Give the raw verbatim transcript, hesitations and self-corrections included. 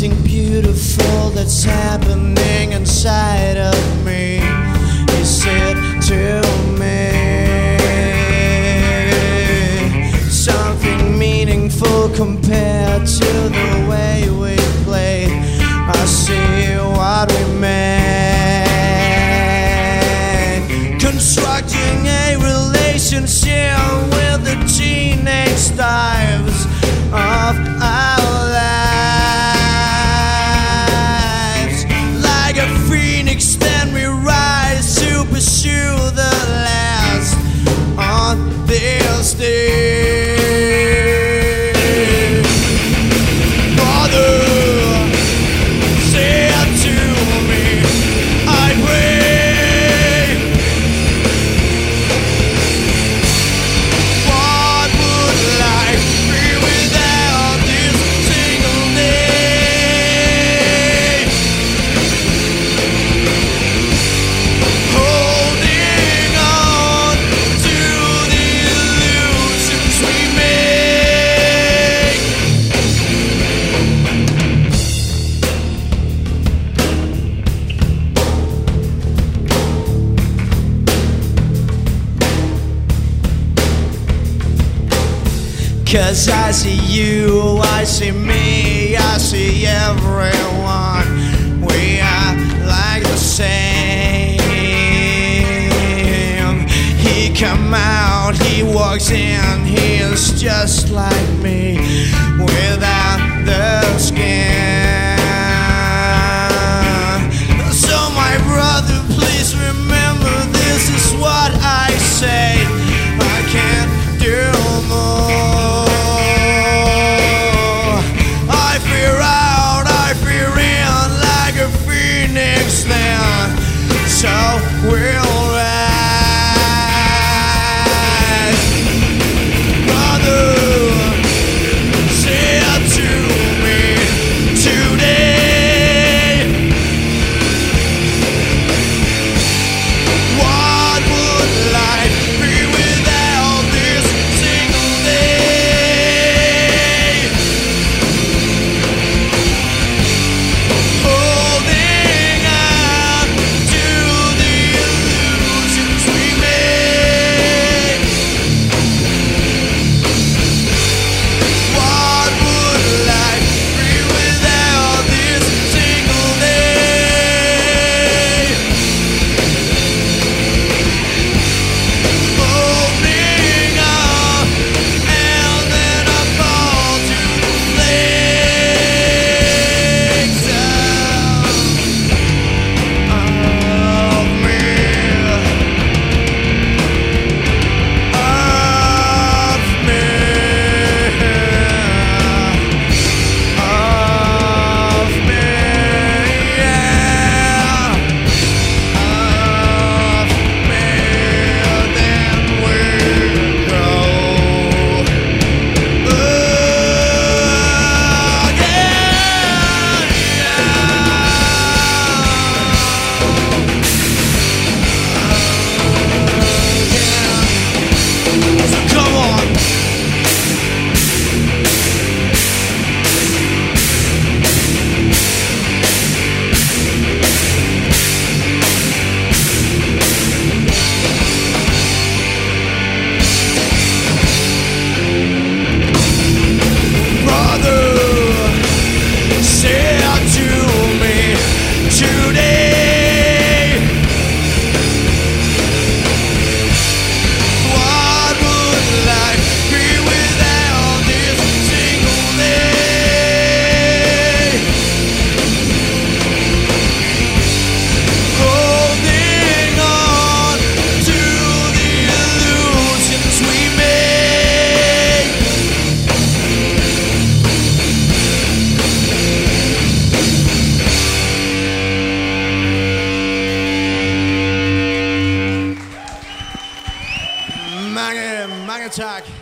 something beautiful that's happening inside of me, he said to me. Something meaningful compared to the way we played. I see what we made, constructing a relationship with the teenage stars of our lives. Like a phoenix, then we rise to pursue the last on this day. Father, say to me, I pray, what would life be without this single day? Holding on to the illusions we make. Cause I see you, I see me, I see everyone. We are like the same. He come out, he walks in, he is just like me, without the skin. So my brother, please remember, this is what I say. I can't do more. So we'll rise. Brother, say to me today, what would life be without this single day? Holding on to the illusions we made. What would life be without this single day? Holding on, and then I fall to the flakes of me, of me, of me, yeah, of me. Then we go again. So come on. Brother, say to me today, what would life be without this single day? Holding on to the illusions we made. Mange, mange tak.